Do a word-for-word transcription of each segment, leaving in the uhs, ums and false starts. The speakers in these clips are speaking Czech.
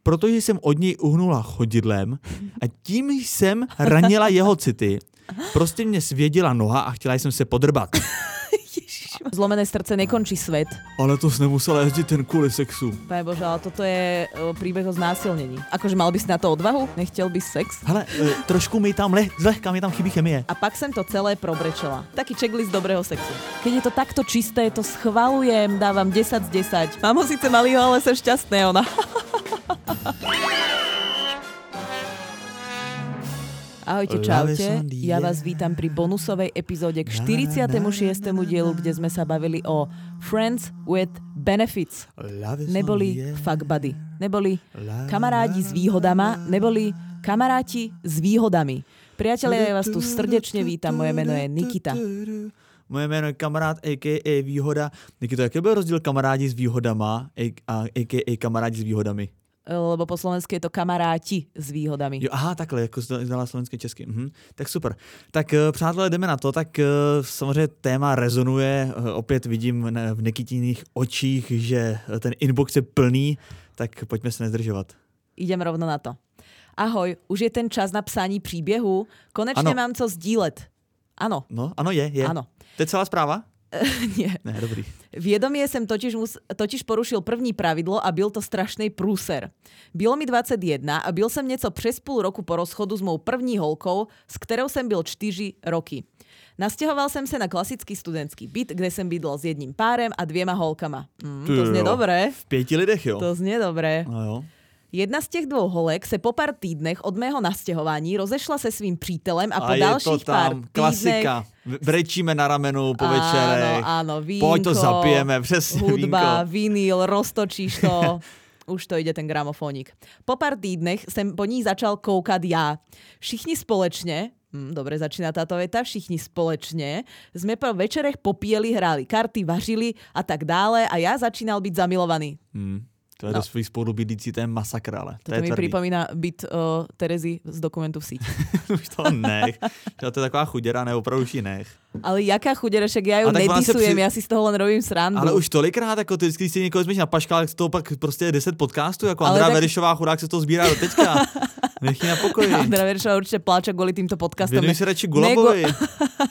protože jsem od něj uhnula chodidlem a tím jsem ranila jeho city. Prostě mě svěděla noha a chtěla jsem se podrbat. Zlomené srdce nekončí svet. Ale to jsi nemusela jezdit ten kvůli sexu. Pane Bože, ale toto je o, príbeh o znásilnení. Akože mal by si na to odvahu? Nechtěl by sex? Hele, e, trošku mi tam, leh, zlehka mi tam chybí chemie. A pak jsem to celé probrečela. Taký checklist dobrého sexu. Keď je to takto čisté, to schvalujem, dávam desať z desať. Mám ho síce malýho, ale som šťastné, ona. Ahojte, čaute. Ja vás vítam pri bonusovej epizóde k štyridsiatemu šiestemu dielu, kde sme sa bavili o Friends with Benefits. Neboli fuck buddy. Neboli kamarádi s výhodama, neboli kamaráti s výhodami. Priatelia, ja vás tu srdečne vítam. Moje meno je Nikita. Moje jméno je kamarád a ká á výhoda. Nikito, jaký byl rozdíl kamarádi s výhodama a a ká á kamarádi s výhodami? Lebo po slovensky je to kamaráti s výhodami. Jo, aha, takhle, jako znala slovenské česky. Mhm, tak super. Tak přátelé, jdeme na to. Tak samozřejmě téma rezonuje. Opět vidím v Nikitiných očích, že ten inbox je plný, tak pojďme se nezdržovat. Idem rovno na to. Ahoj, už je ten čas na psání příběhu. Konečně ano. Mám co sdílet. Ano. No, ano je, je. Ano. To je celá zpráva? Nie. Ne, dobrý. Vědomě jsem totiž, mus, totiž porušil první pravidlo a byl to strašný průser. Bylo mi dvacet jedna a byl jsem něco přes půl roku po rozchodu s mou první holkou, s kterou jsem byl čtyři roky. Nastěhoval jsem se na klasický studentský byt, kde jsem bydlel s jedním párem a dvěma holkama. Mm, to znie dobré. V pěti lidech, jo? To znie dobré. No jo. Jedna z těch dvou holek se po pár týdnech od mého nastěhování rozešla se svým přítelem a, a po dalších pár týdnech... Klasika. Brečíme na ramenu po večerech. Áno, áno, vínko, pojď to zapijeme, přesně hudba, vínko. vinyl, roztočíš to. Už to ide ten gramofónik. Po pár týdnech jsem po ní začal koukat já. Všichni společně, hm, dobre začíná táto veta, všichni společně, jsme po večerech popíjeli, hráli karty, vařili a tak dále a já začínal být zamilovaný. Hmm. To je no. do svých spolubydlící, to je masakr, ale. To Toto je mi tvrdý. připomíná byt uh, Terezy z dokumentu v síti. Už to nech. To je taková chuděra, ne, opravdu už ji nech. Ale jaká chuděra, však já ju nedisujem, při... já si z toho len robím srandu. Ale už tolikrát, jako ty, když si někoho zmeš na paškal, tak z toho pak prostě je deset podcastů, jako Andrea tak... Verišová chudák se to sbírá do teďka. Nech ji na pokoji. Andrea Verišová určitě pláče kvůli týmto podcastom. Věnuj si radši Gulabovi. Nego...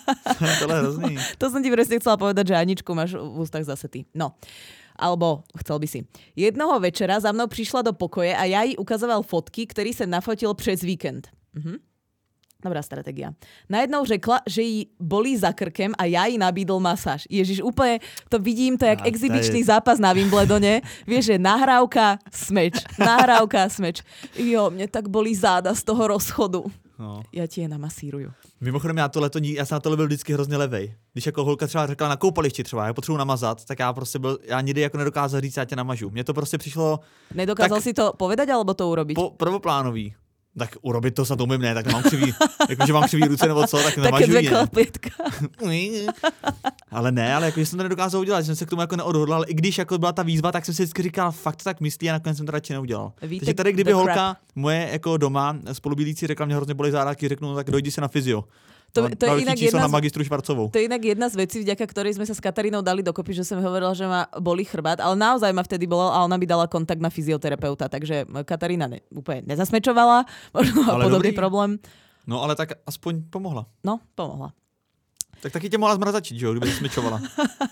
to je hrozný. To som ti presne chcela povedať, že Aničku máš v ústach zase ty. No. Alebo chcel by si. Jednoho večera za mnou přišla do pokoje a já jí ukazoval fotky, které jsem nafotil přes víkend. Mhm. Dobrá strategia. Najednou řekla, že jí bolí za krkem a já jí nabídl masáž. Ježiš, úplně to vidím, to je jak exibičný zápas na Wimbledone. Vieš, že nahrávka, smeč. Nahrávka, smeč. Jo, mě tak bolí záda z toho rozchodu. No. Já ti je namasíruju. Mimochodem, já, tohleto, já jsem na tohle byl vždycky hrozně levej. Když jako holka třeba řekla na koupališti třeba, já potřebuji namazat, tak já prostě byl, já nikdy jako nedokázal říct, já tě namažu. Mně to prostě přišlo... Nedokázal tak, si to povedať, alebo to urobiť? Po, prvoplánový. Tak urobit to snad umím, ne, tak mám křivý, jakože mám křivý ruce nebo co, tak nemažu ji, ne. Ale ne, ale jako, že jsem to nedokázal udělat, že jsem se k tomu jako neodhodlal, i když jako byla ta výzva, tak jsem si vždycky říkal, fakt to tak myslí a nakonec jsem to radši neudělal. Víte, takže tady, kdyby holka moje jako doma spolubydlící řekla, mě hrozně bolí záda, řeknu, no, tak dojdi se na fyzio. To, to, je inak jedna na magistru Švarcovou. To je inak jedna z vecí, vďaka ktorej sme sa s Katarínou dali dokopy, že som hovorila, že ma bolí chrbát, ale naozaj ma vtedy bolel a ona mi dala kontakt na fyzioterapeuta, takže Katarína ne, úplne nezasmečovala, možno má podobný problém. No ale tak aspoň pomohla. No, pomohla. Tak taky tě mohla zmrazačit, že jo, kdyby zasmečovala.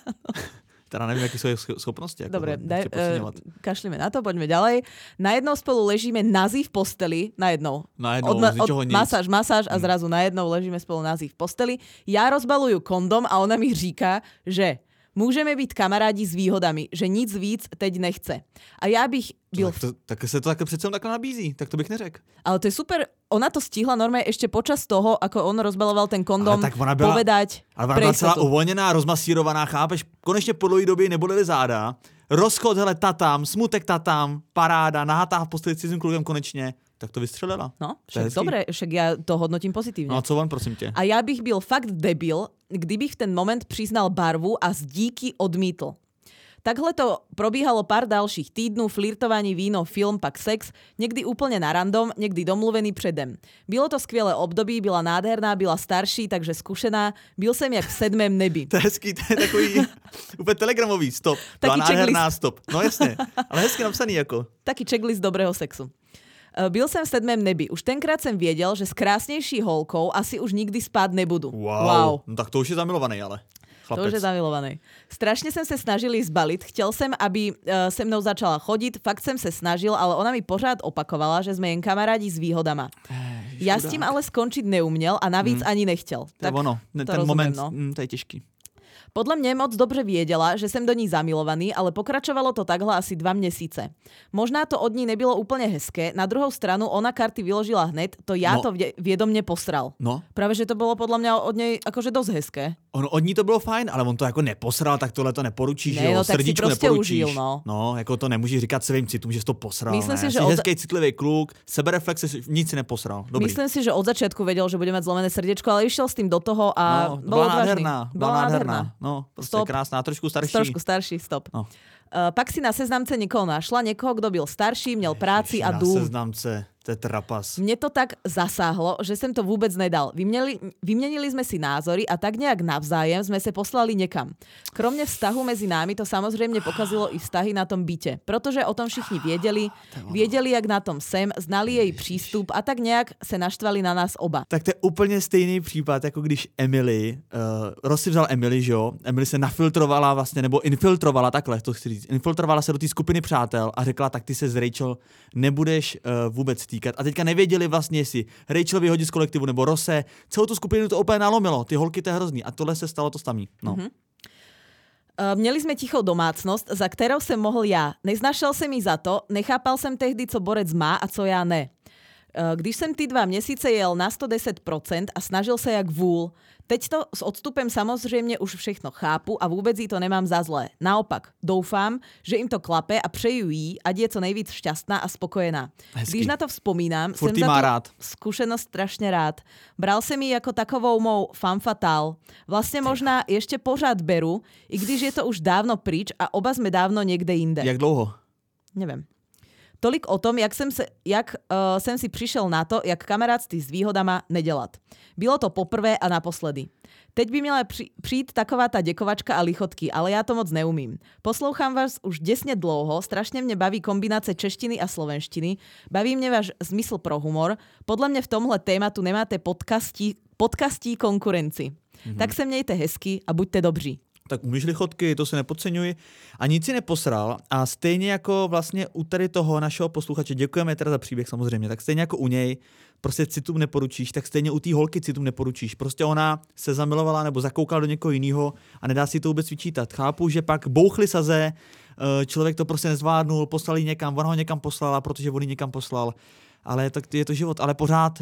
Teda nevím, jaké jsou schopnosti. Jako dobre, daj, uh, kašlíme na to, poďme ďalej. Najednou spolu ležíme nazí v posteli. Najednou. Najednou, od, z ničoho nic. Masáž, masáž a zrazu najednou ležíme spolu nazí v posteli. Já rozbaluju kondom a ona mi říká, že můžeme být kamarádi s výhodami, že nic víc teď nechce. A já bych byl... Tak, to, tak se to takhle přece takhle nabízí, tak to bych neřekl. Ale to je super, ona to stihla normálně ještě počas toho, ako on rozbaloval ten kondom, byla, povedať. Ale ona byla celá uvolněná, rozmasírovaná, chápeš? Konečně po dlouhé době nebolely záda. Rozchod, hele, tatám, smutek tatám, paráda, nahatá v posteli s cizím klukem konečně. Tak to vystřelila. No, však dobre, však já to hodnotím pozitívne. No a co on, prosím tě? A já bych byl fakt debil, kdybych v ten moment přiznal barvu a z díky odmítl. Takhle to probíhalo pár dalších týdnů, flirtovaní, víno, film, pak sex, někdy úplně na random, někdy domluvený předem. Bylo to skvělé období, byla nádherná, byla starší, takže zkušená, byl jsem jak v sedmém nebi. To je hezký, to je takový úplně telegramový stop. Byla Taký nádherná checklist. stop. No jasně, ale hezky napsaný jako. Taký checklist dobrého sexu. Byl jsem v sedmém nebi. Už tenkrát jsem věděl, že s krásnější holkou asi už nikdy spát nebudu. Wow. wow. No tak to už je zamilovaný, ale. Chlapec. To už je zamilovaný. Strašně jsem se snažil jí zbalit. Chtěl jsem, aby uh, se mnou začala chodit. Fakt jsem se snažil, ale ona mi pořád opakovala, že jsme jen kamarádi s výhodama. Ježiš, Já s tím ale skončit neuměl a navíc hmm. ani nechtěl. To je ono, ten rozumím, moment, no. mm, to je těžký. Podle mě moc dobře věděla, že jsem do ní zamilovaný, ale pokračovalo to takhle asi dva měsíce. Možná to od ní nebylo úplně hezké, na druhou stranu ona karty vyložila hned, to já no. to vědomně posral. No. Právě, že to bylo podle mě od něj akože dosť hezké. On, od ní to bylo fajn, ale on to jako neposral, tak tohle to neporučíš, ne, jo, no, tak srdíčku si prostě neporučíš. Užil, no. no, jako to nemůžeš říkat svým citům, že jsi to posral. Myslím ne? si, že jsi od... hezký, citlivý kluk, sebereflexe, nic si neposral. Dobrý. Myslím si, že od začiatku vedel, že bude mať zlomené srdiečko, ale išiel s tým do toho a no, bol byla odvážny. nádherná, byla nádherná. No, prostě Stop. krásná, trošku starší. Trošku starší, stop. No. Uh, pak si na seznamce někoho našla, někoho, kdo byl starší, měl práci a dům. Na seznamce, to je trapas. Mne to tak zasáhlo, že som to vôbec nedal. Vymenili, vymenili sme si názory a tak nejak navzájem sme sa poslali nekam. Kromne vztahu medzi námi to samozrejme pokazilo i vztahy na tom byte, pretože o tom všichni viedeli, viedeli, jak na tom sem, znali jej přístup a tak nejak sa naštvali na nás oba. Tak to je úplně stejný případ, jako když Emily, uh, Ross si vzal Emily, že jo? Emily se nafiltrovala vlastně, nebo infiltrovala, takhle to chci říct, infiltrovala se do té skupiny přátel a řekla, tak ty se s Rachel nebudeš uh, vůbec týkat. A teďka nevěděli vlastně, jestli Rachel vyhodí z kolektivu nebo Rose. Celou tu skupinu to úplně nalomilo. Ty holky, to je hrozný. A tohle se stalo to samý. No. Mm-hmm. Měli jsme tichou domácnost, za kterou jsem mohl já. Neznašel jsem jí za to, nechápal jsem tehdy, co borec má a co já ne. Když jsem ty dva měsíce jel na sto deset procent a snažil se jak vůl, teď to s odstupem samozřejmě už všechno chápu a vůbec jí to nemám za zlé. Naopak, doufám, že im to klape a přeju jí, ať je co nejvíc šťastná a spokojená. Hezky. Když na to vzpomínám, Furt jsem za tu rád. zkušenost strašně rád. Bral jsem ji jako takovou mou femme fatale. Vlastně možná ještě pořád beru, i když je to už dávno pryč a oba jsme dávno někde jinde. Jak dlouho? Nevím. Tolik o tom, jak jsem, se, jak, uh, jsem si přišel na to, jak kamarádství s výhodama nedělat. Bylo to poprvé a naposledy. Teď by měla při, přijít taková ta děkovačka a lichotky, ale já to moc neumím. Poslouchám vás už desne dlouho, strašně mě baví kombinace češtiny a slovenštiny, baví mě váš zmysl pro humor. Podle mě v tomhle tématu nemáte podcastí, podcastí konkurenci. Mm-hmm. Tak se mějte hezky a buďte dobří. Tak umíš lichotky, to se nepodceňuji. A nic si neposral. A stejně jako vlastně u tady toho našeho posluchače, děkujeme teda za příběh samozřejmě, tak stejně jako u něj prostě citům neporučíš, tak stejně u té holky citům neporučíš. Prostě ona se zamilovala nebo zakoukala do někoho jiného a nedá si to vůbec vyčítat. Chápu, že pak bouchly saze, člověk to prostě nezvládnul, poslal ji někam, ona ho někam poslala, protože on ji někam poslal. Ale tak je to život, ale pořád,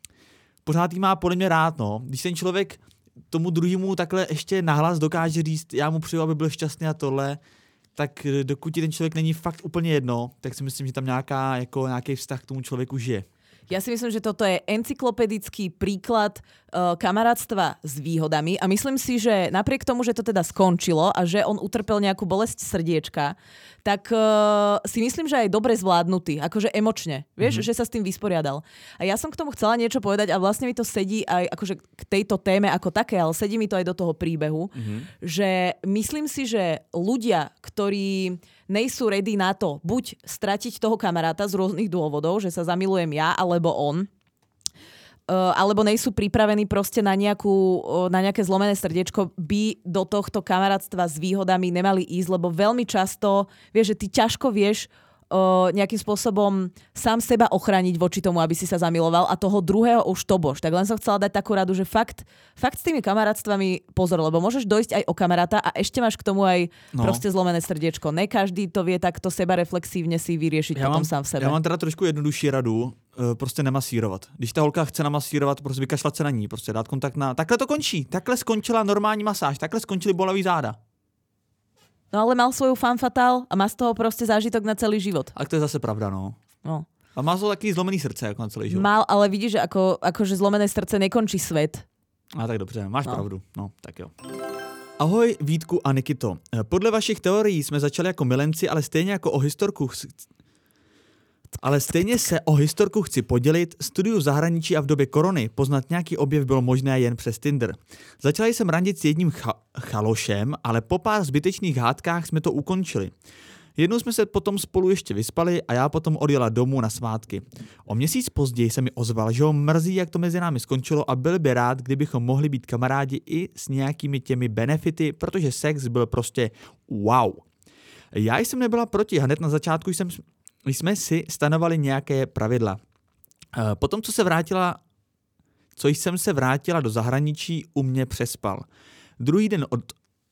pořád jí má podle mě rád, no. Když ten člověk tomu druhému takhle ještě nahlas dokáže říct, já mu přeju, aby byl šťastný a tohle, tak dokud ti ten člověk není fakt úplně jedno, tak si myslím, že tam nějaká, jako nějaký vztah k tomu člověku žije. Ja si myslím, že toto je encyklopedický príklad uh, kamarátstva s výhodami a myslím si, že napriek tomu, že to teda skončilo a že on utrpel nejakú bolesť srdiečka, tak uh, si myslím, že aj dobre zvládnutý, akože emočne, vieš, mm-hmm. že sa s tým vysporiadal. A ja som k tomu chcela niečo povedať a vlastne mi to sedí aj akože k tejto téme ako také, ale sedí mi to aj do toho príbehu, mm-hmm. že myslím si, že ľudia, ktorí nejsú ready na to, buď stratiť toho kamaráta z rôznych dôvodov, že sa zamilujem ja, alebo on, uh, alebo nejsú pripravení proste na, nejakú, uh, na nejaké zlomené srdiečko, by do tohto kamarátstva s výhodami nemali ísť, lebo veľmi často, vieš, že ty ťažko vieš uh, nejakým spôsobom sám seba ochrániť voči tomu, aby si sa zamiloval a toho druhého už to bož. Tak len som chcela dať takú radu, že fakt, fakt s tými kamarátstvami pozor, lebo môžeš dojsť aj o kamaráta a ešte máš k tomu aj no. proste zlomené srdiečko. Ne každý to vie takto sebareflexívne si vyriešiť já potom mám, sám v sebe. Já mám teda trošku jednodušší radu, prostě nemasírovat. Když ta holka chce namasírovat, prostě vykašlat se na ní, prostě dát kontakt na... Takhle to končí. Takhle skončila normální masáž, takhle skončily bolavý záda. No ale mal svoju femme fatale a má z toho prostě zážitok na celý život. A to je zase pravda, no. No. A má to takový zlomený srdce, jako na celý život. Mal, ale vidíš, že ako, akože zlomené srdce nekončí svet. A tak dobře, máš no. pravdu. No, tak jo. Ahoj Vítku a Nikito. Podle vašich teorií jsme začali jako milenci, ale stejně jako o historku chci... Ale stejně se o historku chci podělit. Studiu v zahraničí a v době korony poznat nějaký objev bylo možné jen přes Tinder. Začala jsem randit s jedním cha- chalošem, ale po pár zbytečných hádkách jsme to ukončili. Jednou jsme se potom spolu ještě vyspali a já potom odjela domů na svátky. O měsíc později se mi ozval, že ho mrzí, jak to mezi námi skončilo a byl by rád, kdybychom mohli být kamarádi i s nějakými těmi benefity, protože sex byl prostě wow. Já jsem nebyla proti, hned na začátku jsem, jsme si stanovali nějaké pravidla. Potom, co se vrátila, co jsem se vrátila do zahraničí, u mě přespal. Druhý den od...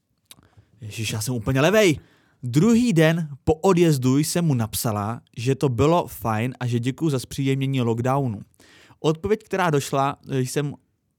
Ježiš, já jsem úplně levej. Druhý den po odjezdu jsem mu napsala, že to bylo fajn a že děkuju za zpříjemnění lockdownu. Odpověď, která došla, jsem,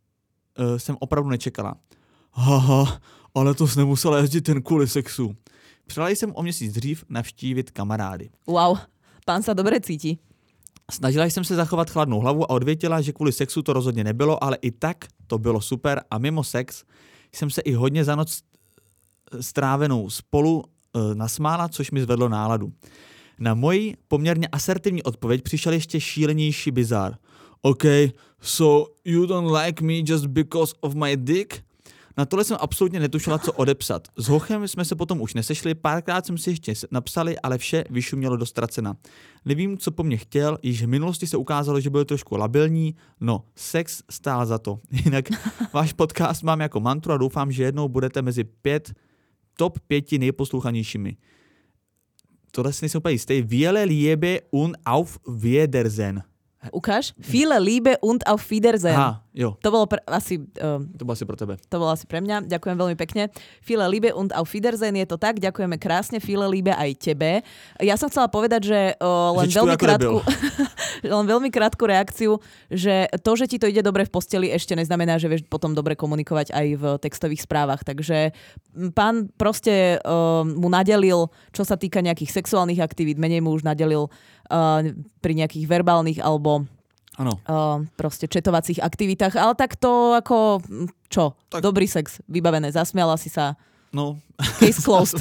jsem opravdu nečekala. Haha, ale to jsi nemusela jezdit ten kvůli sexu. Přijela jsem o měsíc dřív navštívit kamarády. Wow, pán sa dobre cíti. Snažila jsem se zachovat chladnou hlavu a odvětila, že kvůli sexu to rozhodně nebylo, ale i tak to bylo super a mimo sex jsem se i hodně za noc strávenou spolu nasmála, což mi zvedlo náladu. Na moji poměrně asertivní odpověď přišel ještě šílenější bizár. OK, so you don't like me just because of my dick? Na tohle jsem absolutně netušila, co odepsat. S Hochem jsme se potom už nesešli, párkrát jsem si ještě napsali, ale vše vyšumělo do ztracena. Nevím, co po mně chtěl, již v minulosti se ukázalo, že byl trošku labilní, no, sex stál za to. Jinak váš podcast mám jako mantru a doufám, že jednou budete mezi pět top pěti nejposlouchanějšími. Tohle si nejsem úplně jistý. Viele Liebe und auf Wiedersehen. Ukáž? Viele Liebe und auf Wiedersehen. Aha, jo. To bolo pre, asi... Uh, to bolo asi pre tebe. To bolo asi pre mňa. Ďakujem veľmi pekne. Viele Liebe und auf Wiedersehen, je to tak. Ďakujeme krásne. Viele Liebe aj tebe. Ja som chcela povedať, že uh, len, že veľmi krátku, len veľmi krátku reakciu, že to, že ti to ide dobre v posteli, ešte neznamená, že vieš potom dobre komunikovať aj v textových správach. Takže pán proste uh, mu nadelil, čo sa týka nejakých sexuálnych aktivít, menej mu už nadelil uh, pri nejakých verbálnych alebo Ano. Uh, proste četovacích aktivitách, ale tak to ako, čo, tak. Dobrý sex, vybavené, zasmiala si sa. No. Case closed.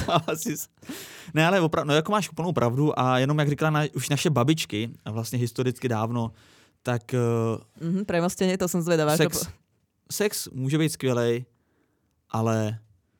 Ne, ale opravdu, no jako máš úplnou pravdu a jenom jak říkala na, už naše babičky, a vlastně historicky dávno, tak... Uh, mm-hmm, premostenie, to som zvedavá. Sex, sex může být skvělej, ale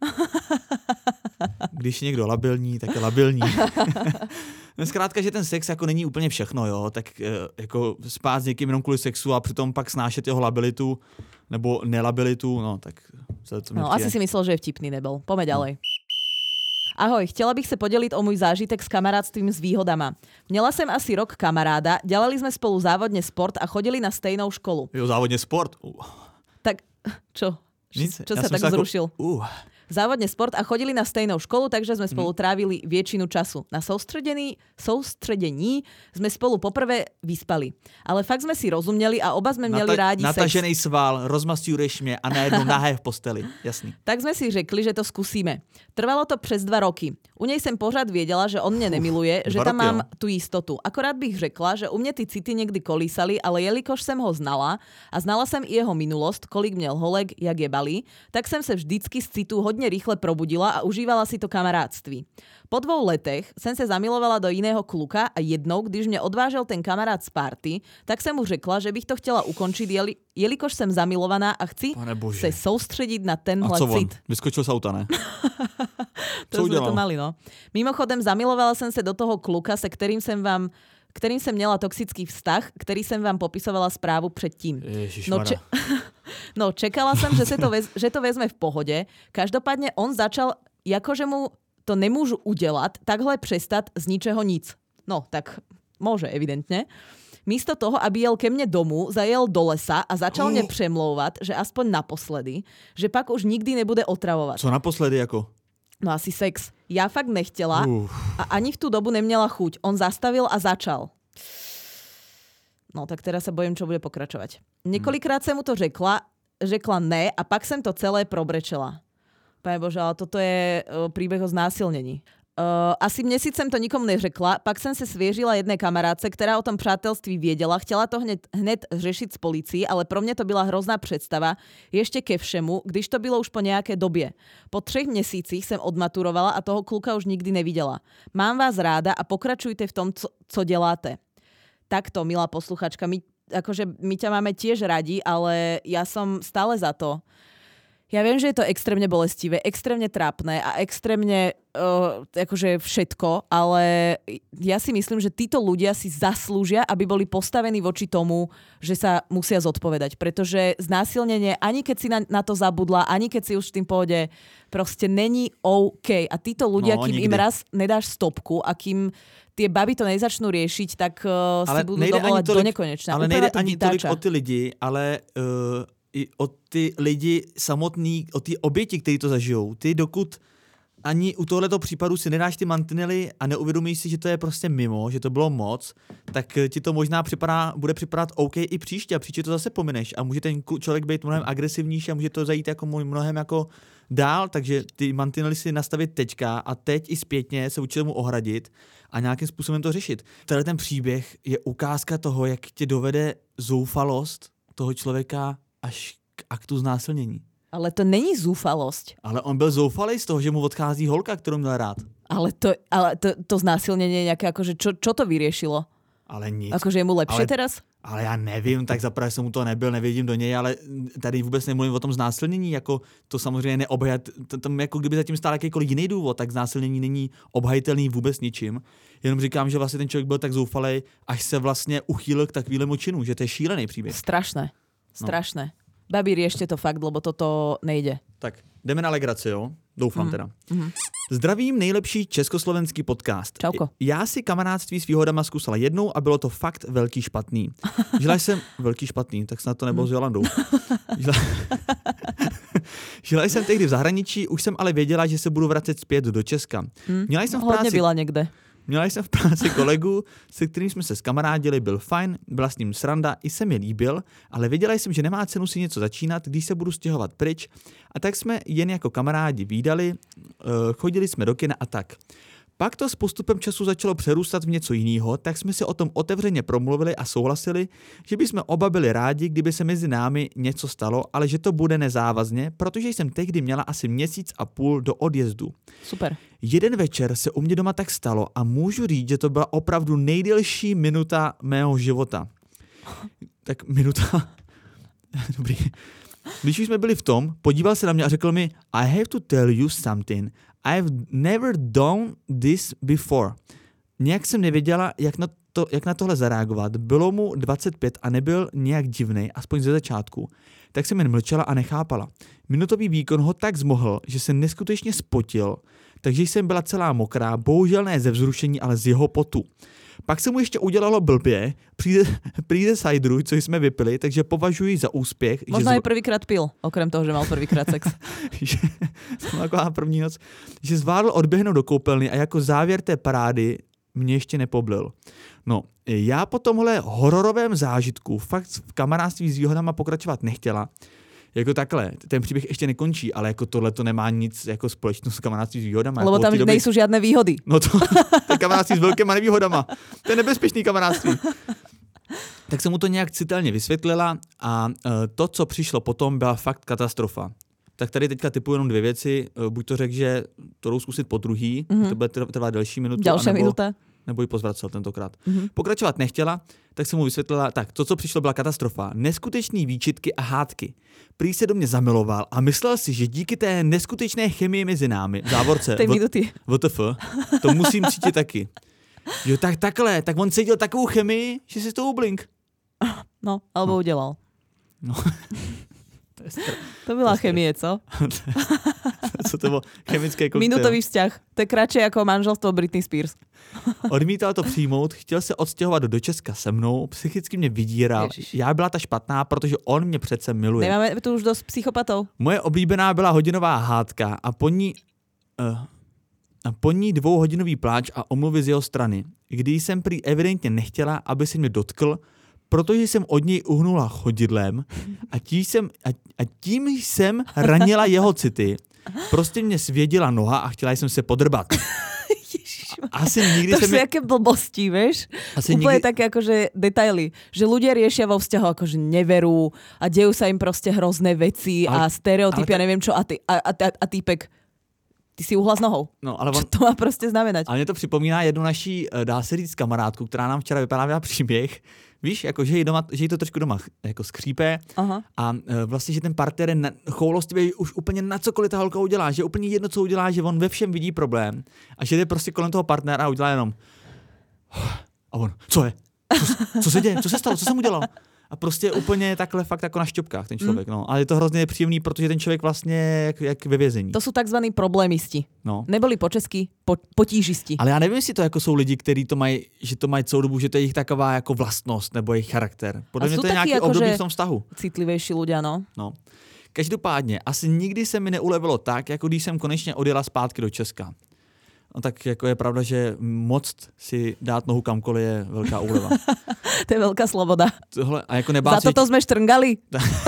když je někdo labilní, tak je labilní. Zkrátka, že ten sex jako není úplně všechno, jo, tak jako spát s někým jenom kvůli sexu a přitom pak snášet jeho labilitu nebo nelabilitu, no tak... Co no, asi si myslel, že je vtipný nebol. Poďme ďalej. Ahoj, chtěla bych se podělit o můj zážitek s kamarádstvím s výhodama. Měla jsem asi rok kamaráda, dělali jsme spolu závodně sport a chodili na stejnou školu. Jo, závodně sport? Uh. Tak, čo? Nic, čo sa tak zrušil? Ako, uh. Závodne sport a chodili na stejnou školu, takže sme spolu trávili väčšinu času. Na sústredení, sústredení sme spolu poprvé vyspali. Ale fakt sme si rozumeli a oba sme měli Nata- rádi sex. Natažený sval, rozmasťuješ mě a najednou nahé v posteli. Jasný. Tak sme si řekli, že to skúsime. Trvalo to přes dva roky. U nej jsem pořád věděla, že on mě nemiluje, Uf, že tam roky, mám jo. tu jistotu. Akorát bych řekla, že u mě ty city někdy kolísali, ale jelikož jsem ho znala a znala jsem i jeho minulost, kolik měl holek, jak je balí, tak jsem se vždycky z citu hodně rýchle probudila a užívala si to kamarádství. Po dvou letech jsem se zamilovala do jiného kluka a jednou, když mě odvážel ten kamarád z party, tak jsem mu řekla, že bych to chtěla ukončit, jeli, jelikož jsem zamilovaná a chci se soustředit na tenhle cit. Vyskočil z auta, ne? To jsme to mali, no. Mimochodem zamilovala jsem se do toho kluka, se kterým jsem vám kterým jsem měla toxický vztah, který jsem vám popisovala správu předtím. No, če- no čekala jsem, že, se to vez- že to vezme v pohodě. Každopádně on začal, jakože mu to nemůžu udělat, takhle přestat z ničeho nic. No, tak může, evidentně. Místo toho, aby jel ke mne domů, zajel do lesa a začal mě přemlouvat, že aspoň naposledy, že pak už nikdy nebude otravovat. Co naposledy jako? No asi sex. Já fakt nechtěla Uf. a ani v tu dobu neměla chuť. On zastavil a začal. No tak teraz sa bojím, čo bude pokračovať. Několikrát jsem mu to řekla, řekla ne a pak jsem to celé probrečela. Pane Bože, ale toto je príbeh o znásilnení. Uh, asi měsíc jsem to nikomu neřekla, pak jsem se svěřila jedné kamarádce, která o tom přátelství věděla, chtěla to hned, hned řešit s policií, ale pro mě to byla hrozná představa, ještě ke všemu, když to bylo už po nějaké době. Po třech měsících jsem odmaturovala a toho kluka už nikdy neviděla. Mám vás ráda a pokračujte v tom, co, co děláte. Takto, milá posluchačka, my, akože my ťa máme tiež radi, ale ja som stále za to. Ja viem, že je to extrémne bolestivé, extrémne trápne a extrémne uh, akože všetko, ale ja si myslím, že títo ľudia si zaslúžia, aby boli postavení voči tomu, že sa musia zodpovedať. Pretože znásilnenie, ani keď si na, na to zabudla, ani keď si už v tým pôjde, proste není OK. A títo ľudia, no, kým nikdy im raz nedáš stopku a kým tie baby to nezačnú riešiť, tak uh, si budú dovolať do nekonečna. Ale nejde ani tolik o ty lidi, ale... Uh... i o ty lidi samotný, o ty oběti, kteří to zažijou. Ty dokud ani u tohoto případu si nedáš ty mantinely a neuvědomíš si, že to je prostě mimo, že to bylo moc, tak ti to možná připadá, bude připadat OK i příště a příště to zase pomineš a může ten člověk být mnohem agresivnější a může to zajít jako mnohem jako dál, takže ty mantinely si nastavit teďka a teď i zpětně se učit mu ohradit a nějakým způsobem to řešit. Tenhle ten příběh je ukázka toho, jak tě dovede zoufalost toho člověka až k aktu znásilnění. Ale to není zoufalosť. Ale on byl zoufalý z toho, že mu odchází holka, kterou měl rád. Ale to, ale to, to znásilnění je nějaké, akože čo, čo to vyriešilo? Ale nic. Akože je mu lepšie ale, teraz? Ale já nevím, tak zaprvé jsem mu to nebyl, nevidím do něj, ale tady vůbec nemluvím o tom znásilnění, jako to samozřejmě neobhajat, tam jako kdyby zatím stál jakýkoliv jiný důvod, tak znásilnění není obhajitelný vůbec ničím. Jenom říkám, že vlastně ten člověk byl tak zoufalý, až se vlastně uchýlil k takovému činu, že to je šílený příběh. Strašné. Strašné. No. Babi, riešte to fakt, lebo toto nejde. Tak, jdeme na legraci, jo? Doufám mm. teda. Mm. Zdravím, nejlepší československý podcast. Čauko. Já si kamarádství s výhodama zkusila jednou a bylo to fakt velký špatný. Žila jsem... Velký špatný, tak snad to nebylo mm. s Jolandou. Žila... Žila jsem tehdy v zahraničí, už jsem ale věděla, že se budu vracet zpět do Česka. Mm. Měla jsem v práci... práci... byla někde. Měla jsem v práci kolegu, se kterým jsme se skamarádili, byl fajn, byla s ním sranda, i se mi líbil, ale věděla jsem, že nemá cenu si něco začínat, když se budu stěhovat pryč. A tak jsme jen jako kamarádi vídali, chodili jsme do kina a tak. Pak to s postupem času začalo přerůstat v něco jiného, tak jsme si o tom otevřeně promluvili a souhlasili, že bychom oba byli rádi, kdyby se mezi námi něco stalo, ale že to bude nezávazně, protože jsem tehdy měla asi měsíc a půl do odjezdu. Super. Jeden večer se u mě doma tak stalo a můžu říct, že to byla opravdu nejdelší minuta mého života. Tak minuta... Dobrý. Když už jsme byli v tom, podíval se na mě a řekl mi I have to tell you something. I've never done this before. Nějak jsem nevěděla, jak na, to, jak na tohle zareagovat. Bylo mu dvacet pět a nebyl nějak divnej, aspoň ze začátku. Tak jsem jen mlčela a nechápala. Minutový výkon ho tak zmohl, že se neskutečně spotil, takže jsem byla celá mokrá, bohužel ne ze vzrušení, ale z jeho potu. Pak se mu ještě udělalo blbě, přijde, přijde cideru, co jsme vypili, takže považuji za úspěch. Možná že i prvýkrát pil, okrem toho, že mal prvýkrát sex. že, to taková první noc, že zvládl odběhnout do koupelny a jako závěr té parády mě ještě nepoblil. No, já po tomhle hororovém zážitku fakt v kamarádství s výhodama pokračovat nechtěla. Jako takhle, ten příběh ještě nekončí, ale jako tohle to nemá nic jako společného s kamarádství s výhodama. Lebo jako tam doby... nejsou žádné výhody. No to, to je kamarádství s velkýma nevýhodama. To je nebezpečný kamarádství. Tak jsem mu to nějak citelně vysvětlila a to, co přišlo potom, byla fakt katastrofa. Tak tady teďka typuji jenom dvě věci. Buď to řekl, že to jdou zkusit po druhý, mm-hmm. to bude trvat delší minutu. Další minuta. Nebo ji pozvracel tentokrát. Mm-hmm. Pokračovat nechtěla, tak jsem mu vysvětlila, tak to, co přišlo, byla katastrofa. Neskutečný výčitky a hádky. Prý se do mě zamiloval a myslel si, že díky té neskutečné chemii mezi námi, v závorce, W T F, to musím cítit taky. Jo, tak takhle, tak on cítil takovou chemii, že si to ublink. No, alebo no. udělal. No. To, je str- to byla to chemie, co? Co to bylo? Chemické koktejl. Minutový vzťah. To je kratšie jako manželstvo Britney Spears. Odmítal to přijmout, chtěl se odstěhovat do Česka se mnou, psychicky mě vydíral. Ježiš. Já byla ta špatná, protože on mě přece miluje. Nemáme tu už dost psychopatov. Moje oblíbená byla hodinová hádka a po ní, uh, a po ní dvouhodinový pláč a omluvy z jeho strany, kdy jsem prý evidentně nechtěla, aby se mě dotkl, protože jsem od něj uhnula chodidlem a tím jsem, a, a tím jsem ranila jeho city. Prostě mě svědila noha a chtěla jsem se podrbat. Asi nikdy to se sú mi... jaké blbosti, vieš? Asi Úplne nikdy... také akože detaily. Že ľudia riešia vo vzťahu akože neverú a dejú sa im proste hrozné veci ale, a stereotypy ale... a neviem čo. A, ty, a, a, a, a týpek, ty si uhla s nohou. No, ale on... Čo to má prostě znamenať? A mě to připomíná jednu naší, dá se říct, kamarádku, která nám včera vyprávěla příběh. Víš, jako, že, jí doma, že jí to trošku doma jako skřípe. Aha. A e, vlastně, že ten partner je na, choulostivý už úplně na cokoliv ta holka udělá, že úplně jedno, co udělá, že on ve všem vidí problém a že jde prostě kolem toho partnera a udělá jenom a on, co je? Co, co se děje? Co se stalo? Co jsem udělal? A prostě úplně takhle fakt jako na šťopkách ten člověk. Mm. No. Ale je to hrozně nepříjemný, protože ten člověk vlastně jak, jak ve vězení. To jsou takzvaní problémisti. No. Neboli po česky po, potížisti. Ale já nevím, jestli to jako jsou lidi, kteří to mají, že to mají celou dobu, že to je jejich taková jako vlastnost nebo jejich charakter. Podle mě to je nějaký jako období v tom vztahu. Citlivější ľudia, no. No. Každopádně, asi nikdy se mi neulevilo tak, jako když jsem konečně odjela zpátky do Česka. No tak jako je pravda, že moc si dát nohu kamkoliv je velká úleva. To je velká sloboda. Tohle, a jako nebát Za toto jsme štrngali.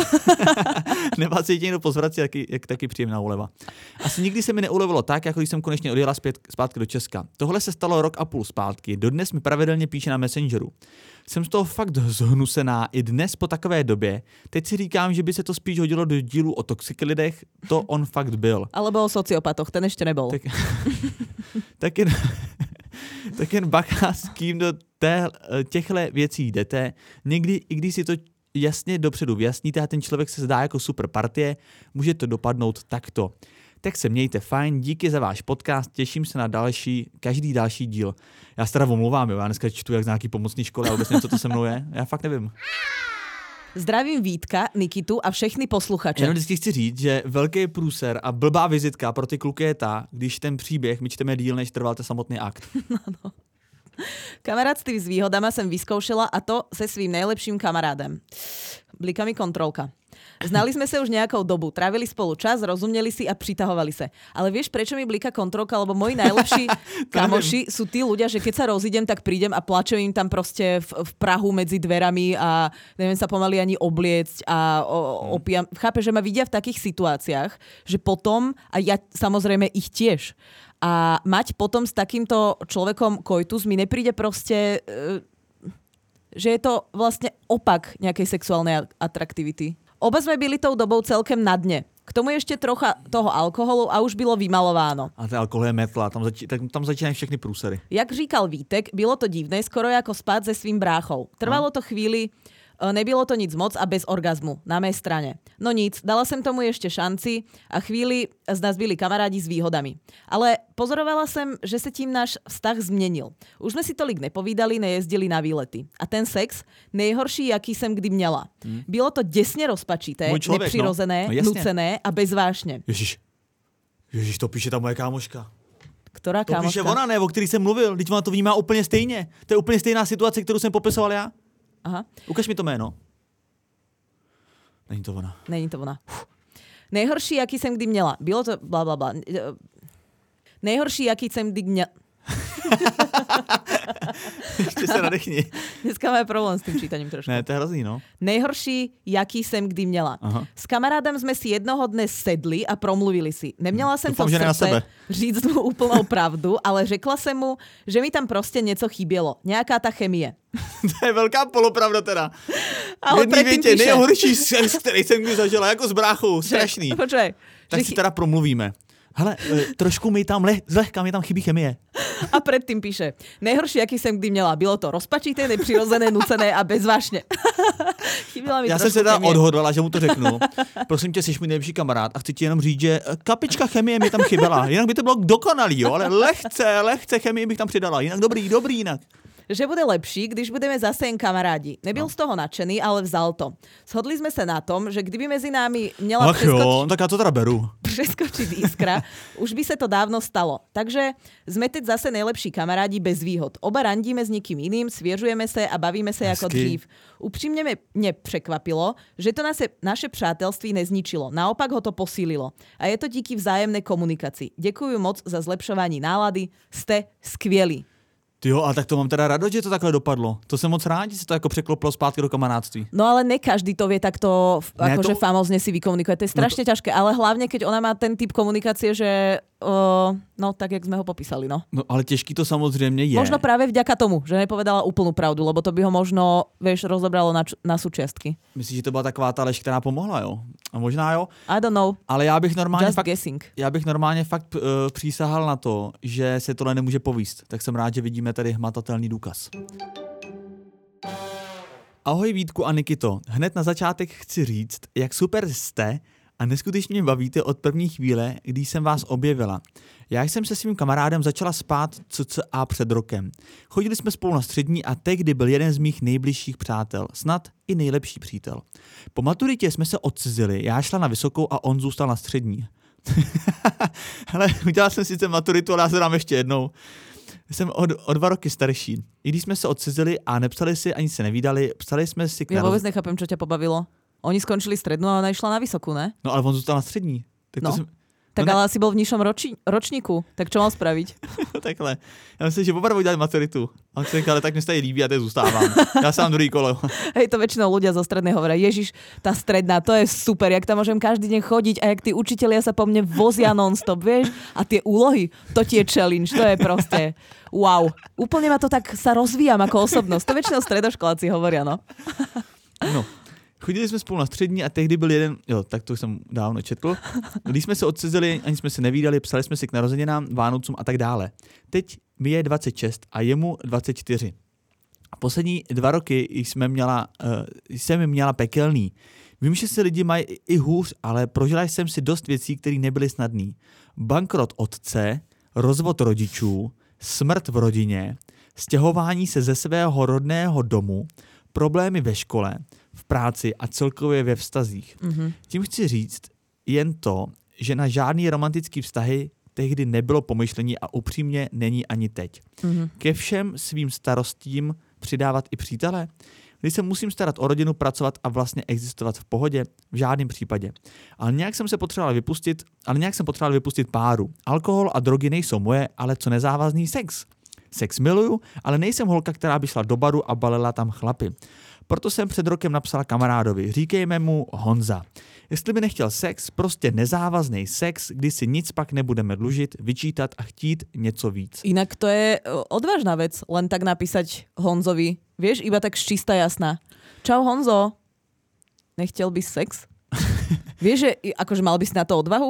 Nebát se někdo pozvrat, jak, jak taky příjemná úleva. Asi nikdy se mi neulevilo tak, jako když jsem konečně odjela zpět, zpátky do Česka. Tohle se stalo rok a půl zpátky. Dodnes mi pravidelně píše na Messengeru. Jsem z toho fakt zhnusená i dnes po takové době. Teď si říkám, že by se to spíš hodilo do dílu o toxic lidech. To on fakt byl. Alebo o sociopatoch, ten ještě nebyl. Tak, tak, jen, tak jen bacha, s kým do té, těchto věcí jdete. Někdy, i když si to jasně dopředu vyjasníte a ten člověk se zdá jako super partie, může to dopadnout takto. Tak se mějte fajn, díky za váš podcast, těším se na další, každý další díl. Já se teda omluvám, jo, já dneska čtu jak z nějaký pomocný školy a vůbec nevím, co to se mnou je, já fakt nevím. Zdravím Vítka, Nikitu a všechny posluchače. Jenom vždycky chci říct, že velký průser a blbá vizitka pro ty kluky je ta, když ten příběh my čteme díl, než trval ten samotný akt. No, no. Kamarádství s výhodama jsem vyzkoušela a to se svým nejlepším kamarádem. Blíka mi kontrolka. Znali sme sa už nejakou dobu, trávili spolu čas, rozumeli si a přitahovali sa. Ale vieš, prečo mi blíka kontrolka? Lebo moji najlepší kamoši sú tí ľudia, že keď sa rozídem, tak prídem a plačem im tam proste v, v prahu medzi dverami a neviem sa pomaly ani obliecť a o, opijam. Chápe, že ma vidia v takých situáciách, že potom, a ja samozrejme ich tiež, a mať potom s takýmto človekom koitus mi nepríde proste, že je to vlastne opak nejakej sexuálnej atraktivity. Oba sme byli tou dobou celkem na dne. K tomu ještě trocha toho alkoholu a už bylo vymalováno. A ten alkohol je metla, tam, zači- tak tam začínají všechny průsery. Jak říkal Vítek, bylo to divné, skoro jako spát se svým bráchou. Trvalo to chvíli, nebylo to nic moc a bez orgazmu na mé straně. No nic, dala jsem tomu ještě šanci a chvíli z nás byli kamarádi s výhodami. Ale pozorovala jsem, že se tím náš vztah změnil. Už jsme si tolik nepovídali, nejezdili na výlety. A ten sex, nejhorší, jaký jsem kdy měla. Hmm. Bylo to děsně rozpačité, člověk, nepřirozené, no. No, nucené a bezvážně. Ježiš, Ježiš, to píše ta moje kámoška. Ktorá to kámoška? To píše ona, ne, o který jsem mluvil. Teď ona to vnímá úplně stejně. To je úplně stejná situace, kterou jsem popisoval já. Aha. Ukaž mi to jméno. Není to ona. Není to ona. Uf. Nejhorší, jaký jsem kdy měla. Bylo to bla, bla, bla. Nejhorší, jaký jsem kdy měla. Ještě se nadechni. Dneska máme problém s tím čítaním trošku. Ne, to je hrozný, no. Nejhorší, jaký jsem kdy měla. Aha. S kamarádem jsme si jednoho dne sedli a promluvili si. Neměla jsem Doufám, to v srdce říct mu úplnou pravdu, ale řekla jsem mu, že mi tam prostě něco chybělo. Nějaká ta chemie. To je velká polopravda teda. Ale jedný větě, nejhorší sex, který jsem kdy zažila, jako s bráchou, strašný. Počkej. Tak si teda promluvíme. Hele, trošku mi tam, leh, zlehka mi tam chybí chemie. A predtým píše, nejhorší, jaký jsem kdy měla, bylo to rozpačité, nepřirozené, nucené a bezvážně. Chybila mi Já jsem se teda odhodlala, že mu to řeknu. Prosím tě, jsi můj nejlepší kamarád a chci ti jenom říct, že kapička chemie mi tam chyběla. Jinak by to bylo dokonalý, jo, ale lehce, lehce chemie bych tam přidala. Jinak dobrý, dobrý jinak. Že bude lepší, když budeme zase jen kamarádi. Nebyl no. z toho nadšený, ale vzal to. Shodli sme sa na tom, že kdyby mezi námi měla Ach preskočiť, jo, tak ja to teda beru. Preskočiť iskra, už by sa to dávno stalo. Takže sme teď zase nejlepší kamarádi bez výhod. Oba randíme s někým jiným, svěřujeme se a bavíme se jako dřív. Upřímně mě překvapilo, že to naše, naše přátelství nezničilo. Naopak ho to posílilo. A je to díky vzájemné komunikaci. Děkuju moc za zlepšování nálady. Ste skvělí. Jo, a tak to mám teda radost, že to takhle dopadlo. To jsem moc rád, že se to jako překlopilo zpátky do kamarádství. No ale ne každý to vie takto akože to... famózne si vykomunikuje. To je strašne no to... ťažké, ale hlavne keď ona má ten typ komunikácie, že uh, no tak, jak sme ho popísali, no. No ale těžký to samozřejmě je. Možno práve vďaka tomu, že nepovedala úplnú pravdu, lebo to by ho možno, vieš, rozobralo na, na súčiastky. Myslíš, že to byla taková ta lež, která pomohla, jo? A možná jo. I don't know. Ale já bych normálně Just fakt, guessing. já bych normálně fakt uh, přísahal na to, že se tohle nemůže povíst. Tak jsem rád, že vidíme tady hmatatelný důkaz. Ahoj Vítku a Nikito. Hned na začátek chci říct, jak super jste a neskutečně mě bavíte od první chvíle, když jsem vás objevila. Já jsem se svým kamarádem začala spát cca před rokem. Chodili jsme spolu na střední a tehdy byl jeden z mých nejbližších přátel, snad i nejlepší přítel. Po maturitě jsme se odcizili, já šla na vysokou a on zůstal na střední. Hele, udělal jsem sice maturitu, ale já se dám ještě jednou. Jsem o, o dva roky starší. I když jsme se odcizili a nepsali si, ani se nevídali, psali jsme si k Ja vôbec nechápem, čo ťa pobavilo. Oni skončili strednú a ona išla na vysokú, ne? No ale on zůstal na střední. Tak no. to jsem... Tak no ale asi bol v nižšom roči... ročníku. Tak čo mal spraviť? Takhle. Já myslím, že oba udělali maturitu. A on si říkal, ale tak mi se tady líbí a teď zůstávám. Já sám druhý kolo. Hej, to väčšinou ľudia zo strednej hovoria, Ježiš, tá stredná, to je super, jak tam môžem každý deň chodiť a jak tí učitelia sa po mne vozia non-stop, vieš? A tie úlohy, to ti je challenge, to je proste wow. Úplne ma to tak sa rozvíjam ako osobnosť. To väčšinou stredoškoláci hovoria, no. No. Chodili jsme spolu na střední a tehdy byl jeden, jo, tak to jsem dávno četl. Když jsme se odcizili, ani jsme se nevídali, psali jsme si k narozeninám, Vánocům a tak dále. Teď mi je dvacet šest a jemu dvacet čtyři. A poslední dva roky jsme měla, uh, jsem měla pekelný. Vím, že se lidi mají i hůř, ale prožila jsem si dost věcí, které nebyly snadné. Bankrot otce, rozvod rodičů, smrt v rodině, stěhování se ze svého rodného domu, problémy ve škole, v práci a celkově ve vztazích. Mm-hmm. Tím chci říct jen to, že na žádný romantický vztahy tehdy nebylo pomyšlení a upřímně není ani teď. Mm-hmm. Ke všem svým starostím přidávat i přítele? Když se musím starat o rodinu, pracovat a vlastně existovat v pohodě? V žádném případě. Ale nějak jsem se potřeboval vypustit, ale nějak jsem potřeboval vypustit páru. Alkohol a drogy nejsou moje, ale co nezávazný sex. Sex miluju, ale nejsem holka, která by šla do baru a balila tam chlapy. Proto jsem před rokem napsala kamarádovi, říkejme mu Honza. Jestli by nechtěl sex, prostě nezávazný sex, kdy si nic pak nebudeme dlužit, vyčítat a chtít něco víc. Inak to je odvážna vec, len tak napísať Honzovi. Vieš, iba tak čistá jasná. Čau Honzo, nechtěl by sex? Vieš, že akože mal by si na to odvahu?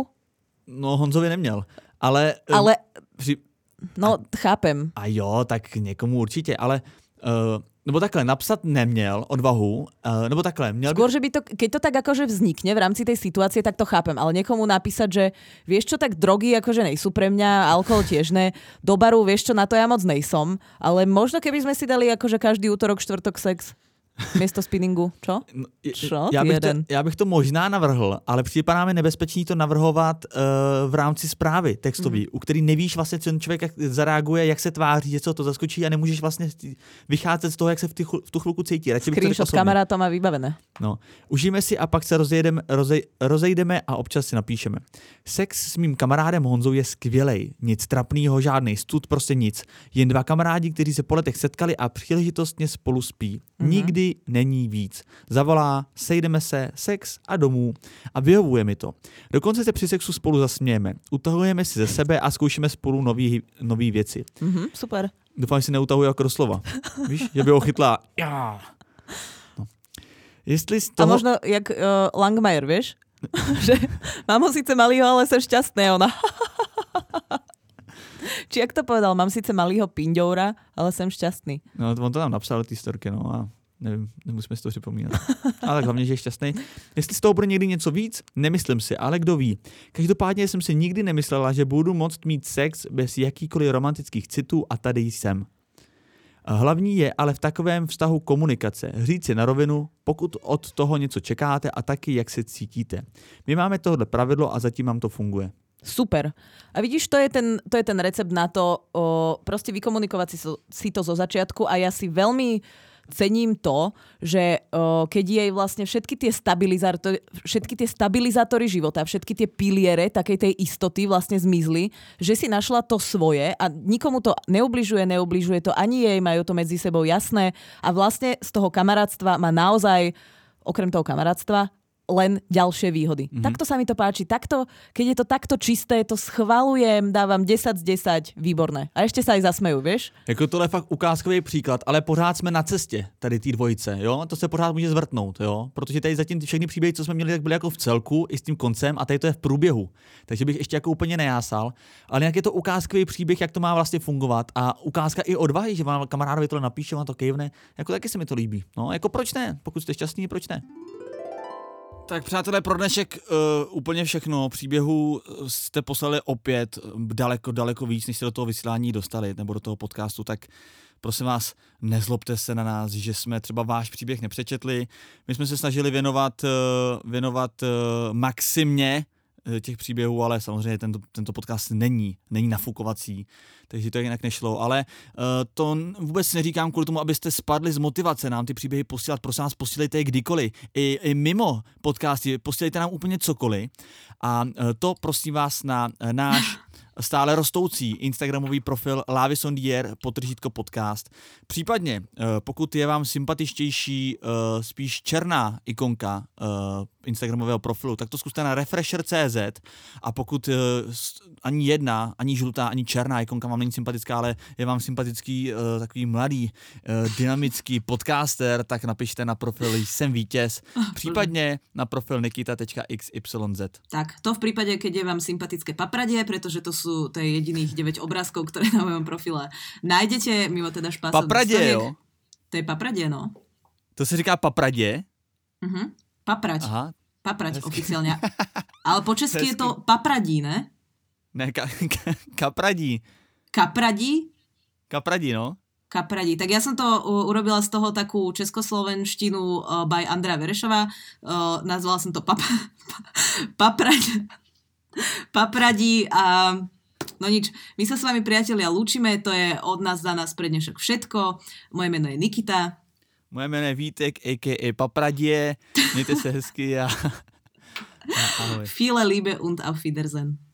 No Honzovi neměl, ale... Ale... Při... No, a, chápem. A jo, tak někomu určitě, ale... Uh, nebo takhle, napsat neměl odvahu, uh, nebo takhle. Měl Skôr, by... že by to, keď to tak akože vznikne v rámci tej situácie, tak to chápem, ale niekomu napísať, že vieš čo, tak drogy akože nejsú pre mňa, alkohol tiež ne, do baru, vieš čo, na to ja moc nejsom, ale možno keby sme si dali akože každý útorok, štvrtok sex, miesto spinningu, čo? No, čo? Já bych, to, já bych to možná navrhl, ale připadá mi nebezpečný to navrhovat uh, v rámci zprávy textový, mm. u který nevíš vlastně, co ten člověk jak zareaguje, jak se tváří, že co to zaskočí a nemůžeš vlastně vycházet z toho, jak se v, ty, v tu chvilku cítí. Screenshot s kamarátom a vybavené. No, užijeme si a pak se rozejdeme, rozej, rozejdeme a občas si napíšeme. Sex s mým kamarádem Honzou je skvělej, nic trapnýho, žádnej stud, prostě nic. Jen dva kamarádi, kteří se po letech setkali a příležitostně spolu spí. Mm-hmm. Nikdy není víc. Zavolá, sejdeme se, sex a domů a vyhovuje mi to. Dokonce se při sexu spolu zasmějeme. Utahujeme si ze sebe a zkoušíme spolu nový, nový věci. Mm-hmm, super. Doufám, že si neutahuje jako doslova. Víš, že by ho chytla. Ja. No. Jestli z toho... A možno jak uh, Langmajer, vieš? Že mám ho síce malýho, ale som šťastný. Ona. Či jak to povedal, mám síce malýho pindoura, ale jsem šťastný. No, on to tam napsal ty storky, no a nevím, nemusíme si to připomínat. Ale hlavně, že je šťastný. Jestli z toho bude někdy něco víc, nemyslím si, ale kdo ví. Každopádně jsem si nikdy nemyslela, že budu moct mít sex bez jakýkoliv romantických citů a tady jsem. Hlavní je ale v takovém vztahu komunikace. Říct si na rovinu, pokud od toho něco čekáte a taky, jak se cítíte. My máme tohle pravidlo a zatím nám to funguje. Super. A vidíš, to je ten, to je ten recept na to, o, proste vykomunikovať si, si to zo začiatku a ja si veľmi cením to, že o, keď jej vlastne všetky tie stabilizátory, všetky tie stabilizátory života, všetky tie piliere takej tej istoty vlastne zmizli, že si našla to svoje a nikomu to neubližuje, neubližuje to ani jej, majú to medzi sebou jasné a vlastne z toho kamarátstva má naozaj, okrem toho kamarátstva, len ďalšie výhody. Mm-hmm. Takto sa mi to páči. Takto, keď je to takto čisté, to schvalujem, dávam desať z desať, výborné. A ešte sa aj zasmejú, vieš? Jako tohle je fakt ukázkový příklad, ale pořád jsme na cestě tady té dvojice, jo? To se pořád může zvrtnout, jo? Protože tady zatím všechny příběhy, co jsme měli, tak byly jako v celku i s tím koncem a tady to je v průběhu. Takže bych ještě jako úplně nejásal, ale jak je to ukázkový příběh, jak to má vlastně fungovat a ukázka i odvahy, že vám kamarádovi tohle napíše, vám to kejvne, jako taky se mi to líbí. No, jako proč ne? Pokud jste šťastní, proč ne? Tak přátelé, pro dnešek uh, úplně všechno. Příběhů jste poslali opět daleko, daleko víc, než jste do toho vysílání dostali, nebo do toho podcastu, tak prosím vás, nezlobte se na nás, že jsme třeba váš příběh nepřečetli. My jsme se snažili věnovat, uh, věnovat uh, maximně těch příběhů, ale samozřejmě tento, tento podcast není, není nafukovací, takže to jinak nešlo, ale uh, to vůbec neříkám kvůli tomu, abyste spadli z motivace nám ty příběhy posílat, prosím vás, posílejte je kdykoliv, I, i mimo podcasty, posílejte nám úplně cokoliv a uh, to prosím vás na uh, náš stále rostoucí instagramový profil Lavisondier podtržítko podcast. Případně, pokud je vám sympatičtější spíš černá ikonka instagramového profilu, tak to zkuste na refresher tečka cé zet a pokud ani jedna, ani žlutá, ani černá ikonka vám není sympatická, ale je vám sympatický takový mladý, dynamický podcaster, tak napište na profil Jsem vítěz, případně na profil nikita tečka iks ypsilon zet. Tak, to v prípade, keď je vám sympatické papradie, pretože to sú to je jediných deväť obrázkov, ktoré na mojom profile nájdete, mimo teda špásov. Papradie, jo? To je papradie, no. To se říká papradie? Mhm, paprať. Aha. Paprať oficiálne. Ale po česky je to papradí, ne? Ne, ka, ka, kapradí. Kapradí? Kapradí, no. Kapradí. Tak ja som to uh, urobila z toho takú českoslovenštinu uh, by Andrea Verešová. Uh, nazvala som to pap- paprať. Papradí a no nič. My sa s vami, priatelia, lúčime. To je od nás za nás pre dnešok všetko. Moje meno je Nikita. Moje jméno je Vítek, a ká a. Papradie. Mějte se hezky a, a ahoj. Viele Liebe und auf Wiedersehen.